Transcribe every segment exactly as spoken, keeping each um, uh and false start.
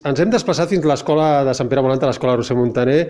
Ens hem desplaçat fins a l'escola de Sant Pere Volant, a l'escola Roser Montaner,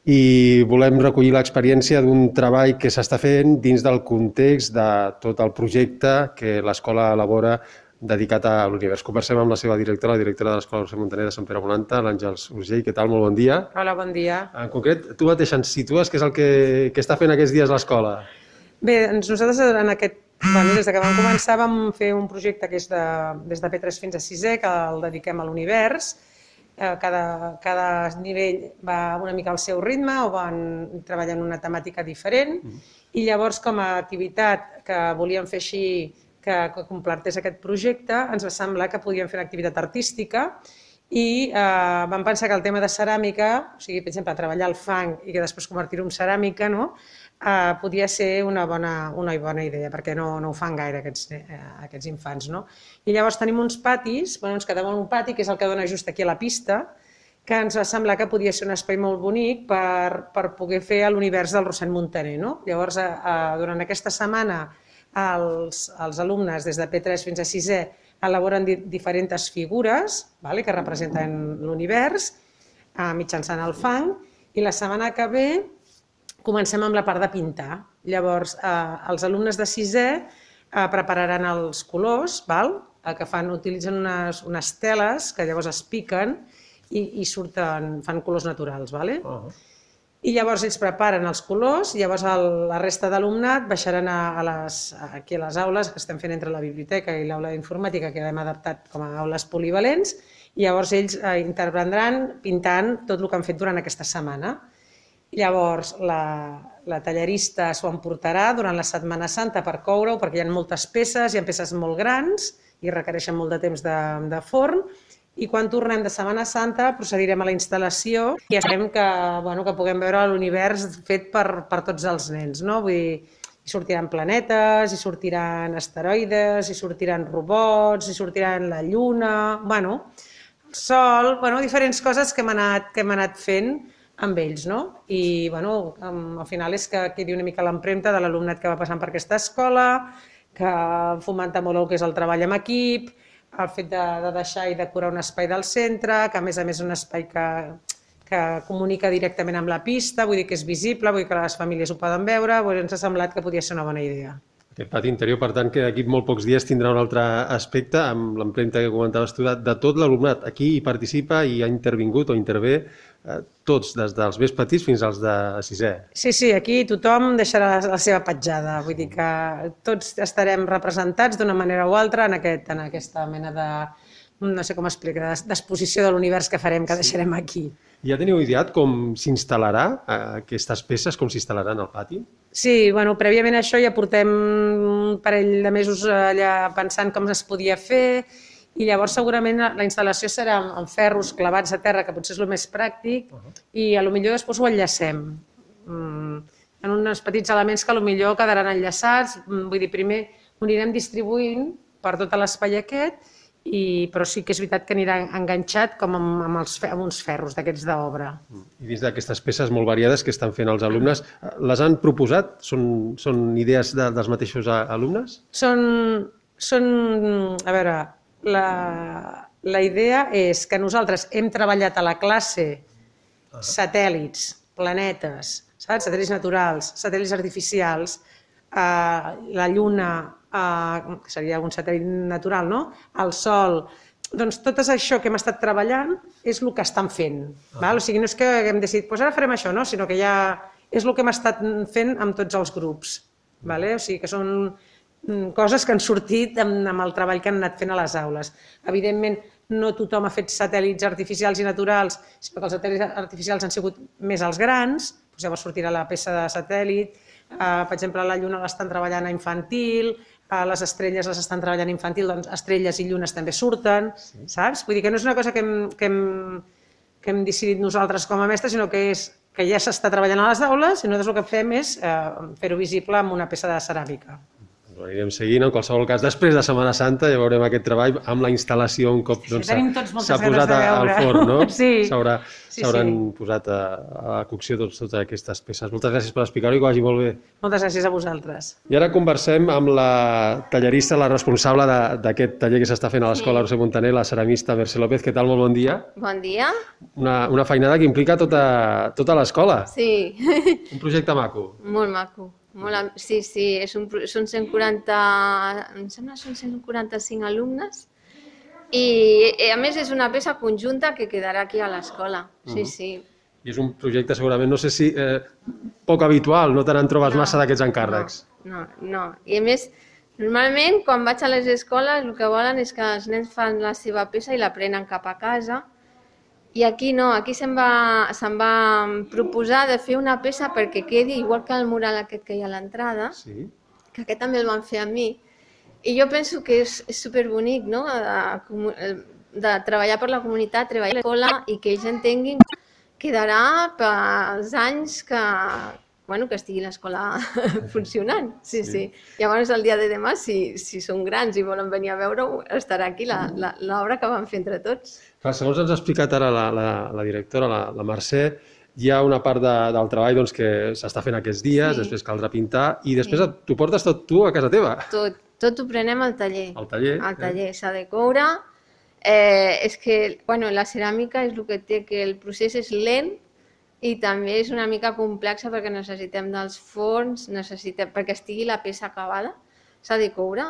i volem recollir l'experiència d'un treball que s'està fent dins del context de tot el projecte que l'escola elabora dedicat a l'univers. Conversem amb la seva directora, la directora de l'escola Roser Montaner de Sant Pere Volant, l'Àngels Urgell. Què tal? Molt bon dia. Hola, bon dia. En concret, tu mateix ens situes què és el que, que està fent aquests dies l'escola? Bé, doncs nosaltres en aquest, bueno, des que vam començar vam fer un projecte que és de, des de P tres fins a sisè, que el dediquem a l'univers. Cada, cada nivell va una mica al seu ritme o van treballant una temàtica diferent i llavors com a activitat que volíem fer així que, que completés aquest projecte ens va semblar que podíem fer una activitat artística i eh, vam pensar que el tema de ceràmica, o sigui, per exemple, treballar el fang i que després convertir-ho en ceràmica, no? Uh, podia ser una bona, una bona idea, perquè no, no ho fan gaire aquests, eh, aquests infants. No? I llavors tenim uns patis, bueno, ens quedava un pati, que és el que dona just aquí a la pista, que ens va semblar que podia ser un espai molt bonic per, per poder fer l'univers del Roser Montaner. No? Llavors, eh, durant aquesta setmana, els, els alumnes des de P tres fins a sisè elaboren di diferents figures, vale, que representen l'univers eh, mitjançant el fang, i la setmana que ve comencem amb la part de pintar. Llavors, eh, els alumnes de sisè eh, prepararan els colors, val? Eh, que fan, utilitzen unes, unes teles que llavors es piquen i, i surten, fan colors naturals. Vale? Uh-huh. I llavors ells preparen els colors, i llavors el, la resta d'alumnat baixaran a, a les, aquí a les aules que estem fent entre la biblioteca i l'aula d'informàtica, que l'hem adaptat com a aules polivalents, i llavors ells eh, interprendran pintant tot el que han fet durant aquesta setmana. Llavors, la, la tallerista s'ho emportarà durant la Setmana Santa per coure-ho, perquè hi ha moltes peces, hi ha peces molt grans i requereixen molt de temps de, de forn, i quan tornem de Setmana Santa procedirem a la instal·lació i esperem que, bueno, que puguem veure l'univers fet per, per tots els nens. No? Vull dir, hi sortiran planetes, hi sortiran asteroides, hi sortiran robots, hi sortiran la lluna, bueno, el sol, bueno, diferents coses que hem anat, que hem anat fent amb ells, no? I, bueno, al final és que quedi una mica l'empremta de l'alumnat que va passant per aquesta escola, que fomenta molt el que és el treball en equip, el fet de, de deixar i decorar un espai del centre, que a més a més és un espai que, que comunica directament amb la pista, vull dir que és visible, vull dir que les famílies ho poden veure, vull dir, ens ha semblat que podia ser una bona idea. Aquest pati interior, per tant, que d'aquí molt pocs dies tindrà un altre aspecte, amb l'empremta que comentaves tu, de tot l'alumnat. Aquí hi participa i ha intervingut o intervé eh, tots, des dels més petits fins als de sisè. Sí, sí, aquí tothom deixarà la seva petjada, vull dir que tots estarem representats d'una manera o altra en, aquest, en aquesta mena de, no sé com explicar, d'exposició de l'univers que farem, que deixarem aquí. Ja teniu ideat com s'instal·larà aquestes peces, com s'instal·laran al pati? Sí, bueno, prèviament a això ja portem un parell de mesos allà pensant com es podia fer i llavors segurament la instal·lació serà amb ferros clavats a terra, que potser és el més pràctic, uh-huh. I potser després ho enllacem. Mm, en uns petits elements que potser quedaran enllaçats, vull dir, primer ho anirem distribuint per tot l'espai aquest, i, però sí que és veritat que anirà enganxat com amb, amb, els, amb uns ferros d'aquests d'obra. I dins d'aquestes peces molt variades que estan fent els alumnes, les han proposat? Són, són idees de, dels mateixos alumnes? Són, són a veure, la, la idea és que nosaltres hem treballat a la classe ah. satèl·lits, planetes, saps? Satèl·lits naturals, satèl·lits artificials, eh, la Lluna, Uh, que seria un satèl·lit natural, no? El Sol, doncs tot això que hem estat treballant és el que estan fent. Ah. Val? O sigui, no és que hem decidit, doncs ara farem això, no? Sinó que ja és el que hem estat fent amb tots els grups. Vale? O sigui, que són coses que han sortit amb, amb el treball que han anat fent a les aules. Evidentment, no tothom ha fet satèl·lits artificials i naturals, sinó que els satèl·lits artificials han sigut més els grans, doncs llavors sortirà la peça de satèl·lit, uh, per exemple, la Lluna l'estan treballant a infantil, uh, les estrelles les estan treballant a infantil, doncs estrelles i llunes també surten, sí. Saps? Vull dir que no és una cosa que hem, que hem, que hem decidit nosaltres com a mestres, sinó que, és, que ja s'està treballant a les aules i nosaltres el que fem és uh, fer-ho visible amb una peça de ceràmica. Ho anirem seguint, en qualsevol cas. Després de Setmana Santa ja veurem aquest treball amb la instal·lació un cop s'ha posat al forn, no? S'hauran posat a la cocció totes aquestes peces. Moltes gràcies per explicar-ho i que vagi molt bé. Moltes gràcies a vosaltres. I ara conversem amb la tallerista, la responsable d'aquest taller que s'està fent a l'Escola Roser Montaner, la ceramista Mercè López. Què tal? Molt bon dia. Bon dia. Una feinada que implica tota l'escola. Sí. Un projecte maco. Molt maco. Sí, sí, són cent quaranta, em sembla que són cent quaranta-cinc alumnes i a més és una peça conjunta que quedarà aquí a l'escola, sí, sí. I és un projecte segurament, no sé si poc habitual, no te n'en trobes massa d'aquests encàrrecs. No, no, i a més normalment quan vaig a les escoles el que volen és que els nens fan la seva peça i la prenen cap a casa. I aquí no, aquí se'n va, se'n va proposar de fer una peça perquè quedi igual que el mural aquest que hi ha a l'entrada, que aquest també el van fer a mi, i jo penso que és, és superbonic, no?, de, de treballar per la comunitat, treballar a l'escola i que ells entenguin que quedarà pels anys que, bueno, que estigui l'escola funcionant. Sí, sí. Llavors, el dia de demà, si, si són grans i volen venir a veure-ho, estarà aquí l'obra que vam fer entre tots. Clar, segons ens ha explicat ara la, la, la directora, la, la Mercè, hi ha una part de, del treball doncs, que s'està fent aquests dies, sí. Després caldrà pintar, i després sí. T'ho portes tot tu a casa teva. Tot, tot ho prenem al taller. Al taller? Al taller, eh? S'ha de coure. Eh, és que, bueno, la ceràmica és el que té, que el procés és lent i també és una mica complexa perquè necessitem dels forns, necessitem, perquè estigui la peça acabada, s'ha de coure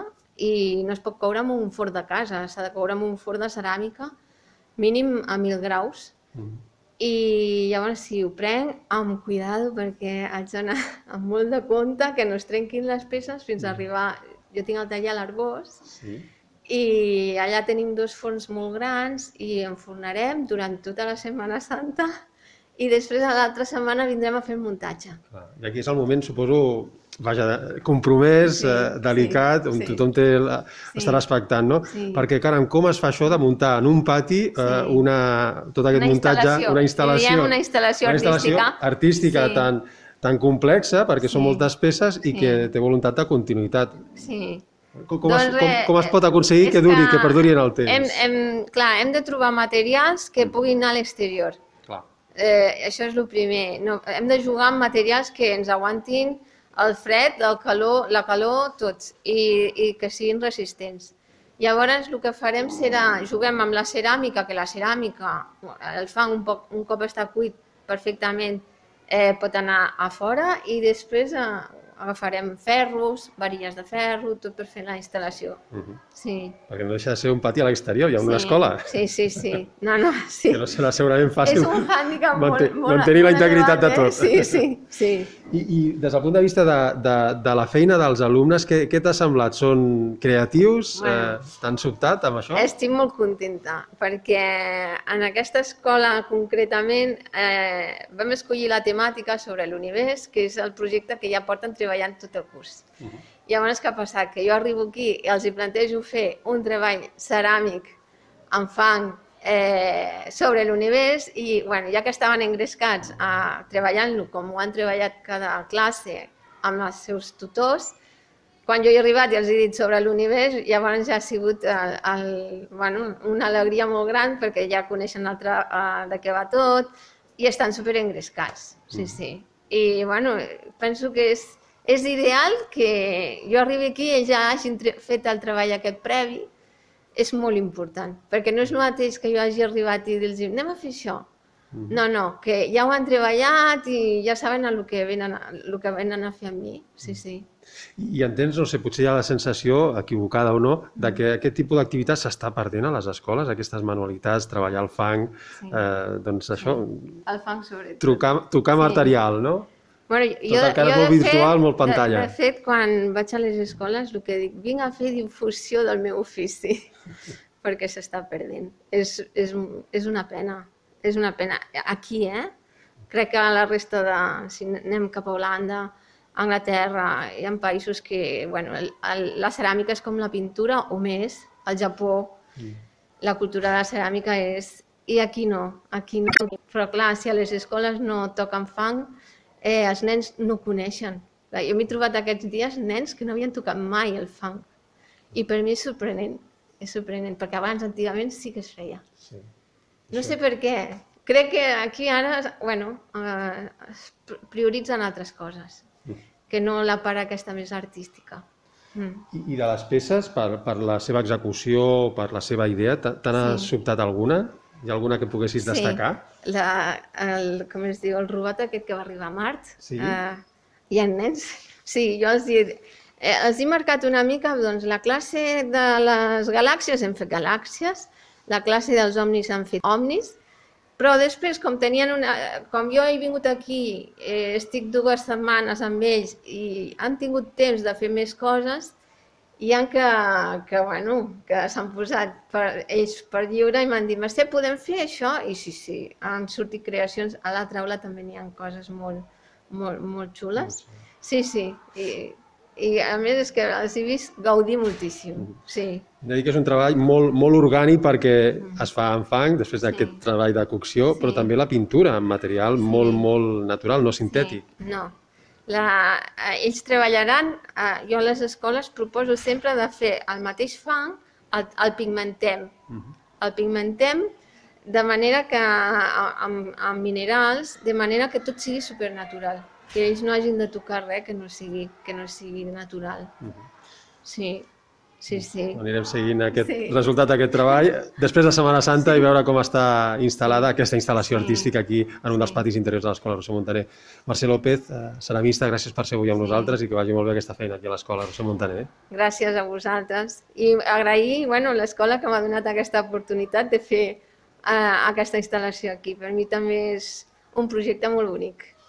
i no es pot coure amb un forn de casa, s'ha de coure amb un forn de ceràmica mínim a mil graus. Mm. I llavors sí, ho prenc amb cuidado perquè haig d'anar amb molt de compte que no es trenquin les peces fins a arribar... Jo tinc el taller a l'Arbós sí. I allà tenim dos forns molt grans i enfornarem durant tota la Setmana Santa i després a l'altra setmana vindrem a fer el muntatge. Clar. I aquí és el moment, suposo, vaja, compromès, sí, eh, delicat, sí, on sí. Tothom té la... sí. Estarà expectant, no? Sí. Perquè, caram, com es fa això de muntar en un pati sí. eh, una... tot aquest una muntatge, una instal·lació, una instal·lació una instal·lació artística, artística sí. tan, tan complexa, perquè sí. Són moltes peces i sí. Que té voluntat de continuïtat. Sí. Com, com, doncs, es, com, com es pot aconseguir que, duri, que, que perduri en el temps? Hem, hem, clar, hem de trobar materials que puguin anar a l'exterior. Eh, això és el primer. No, hem de jugar amb materials que ens aguantin el fred, el calor, la calor, tots, i, i que siguin resistents. Llavors el que farem serà, juguem amb la ceràmica, que la ceràmica, el fang un, poc, un cop està cuit perfectament, eh, pot anar a fora i després eh, agafarem ferros, varilles de ferro, tot per fer la instal·lació. Uh-huh. Sí. Perquè no deixa de ser un pati a l'exterior, hi ha una sí. escola. Sí, sí, sí. No, no, sí. Que no serà segurament fàcil és un hàndicap molt, molt, mantenir la integritat elevat, de tot. Eh? Sí, sí, sí. I, I des del punt de vista de, de, de la feina dels alumnes, què, què t'ha semblat? Són creatius? Bueno, eh, T'han sobtat amb això? Estic molt contenta, perquè en aquesta escola concretament eh, vam escollir la temàtica sobre l'univers, que és el projecte que ja porten treballant tot el curs. Uh-huh. Llavors, què ha passat? Que jo arribo aquí i els hi plantejo fer un treball ceràmic amb fang eh, sobre l'univers i, bueno, ja que estaven engrescats a treballant-lo com ho han treballat cada classe amb els seus tutors, quan jo he arribat i els he dit sobre l'univers, llavors ja ha sigut el, el, bueno, una alegria molt gran perquè ja coneixen el tra uh, de què va tot i estan superengrescats. Sí, sí. I bueno, penso que és, és ideal que jo arribi aquí i ja hagin fet el treball aquest previ. És molt important, perquè no és el mateix que jo hagi arribat i dir-los anem a fer això. No, no, que ja ho han treballat i ja saben el que venen, el que venen a fer amb mi. Sí, sí. I entens, no sé, potser hi ha la sensació, equivocada o no, de que aquest tipus d'activitat s'està perdent a les escoles, aquestes manualitats, treballar el fang, sí. eh, doncs això... El fang sobretot. Trucar, tocar sí. material, no? Bueno, jo, tot encara jo molt virtual, fet, molt pantalla. De, de fet, quan vaig a les escoles, el que dic, vinc a fer difusió del meu ofici, perquè s'està perdent. És, és, és una pena, és una pena. Aquí, eh? Crec que a la resta de... Si anem cap a Holanda, Anglaterra, hi ha països que... Bueno, el, el, la ceràmica és com la pintura o més. Al Japó, mm. la cultura de la ceràmica és... I aquí no, aquí no. Però clar, si a les escoles no toquen fang, Eh, els nens no coneixen Jo m'he trobat aquests dies nens que no havien tocat mai el fang. I per mi és sorprenent, és sorprenent, perquè abans, antigament, sí que es feia. Sí. No sé per què. Crec que aquí ara, bueno, eh, es prioritzen altres coses, que no la part aquesta més artística. Mm. I, I de les peces, per, per la seva execució, per la seva idea, te n'ha sí. sobtat alguna? Hi ha alguna que poguessis sí. destacar? La, el, com es diu, el robot aquest que va arribar a Mart. Sí. Eh, hi ha nens. Sí, jo els he, eh, els he marcat una mica, doncs, la classe de les galàxies hem fet galàxies, la classe dels omnis han fet omnis, però després, com tenien una... com jo he vingut aquí, eh, estic dues setmanes amb ells i han tingut temps de fer més coses, hi ha que, que, bueno, que s'han posat per, ells per lliure i m'han dit, Mercè, podem fer això? I sí, sí, han sortit creacions. A l'altra aula també n'hi ha coses molt, molt, molt xules. Sí, sí, i, i a més és que els he vist gaudir moltíssim, sí. He de dir que és un treball molt, molt orgànic perquè es fa en fang, després d'aquest sí. treball de cocció, sí. però també la pintura en material sí. molt, molt natural, no sintètic. Sí. No, la, ells treballaran, jo a les escoles proposo sempre de fer el mateix fang, el, el pigmentem, uh -huh. el pigmentem de manera que, amb, amb minerals, de manera que tot sigui supernatural. Que ells no hagin de tocar res que no sigui, que no sigui natural. Sí, sí, sí. Anirem seguint aquest sí. resultat d'aquest treball després de Setmana Santa sí. i veure com està instal·lada aquesta instal·lació sí. artística aquí en un dels patis interiors de l'Escola Roser Montaner. Mercè López, ceramista, gràcies per ser avui amb sí. nosaltres i que vagi molt bé aquesta feina aquí a l'Escola Roser Montaner. Gràcies a vosaltres. I agrair bueno, l'escola que m'ha donat aquesta oportunitat de fer uh, aquesta instal·lació aquí. Per mi també és un projecte molt bonic.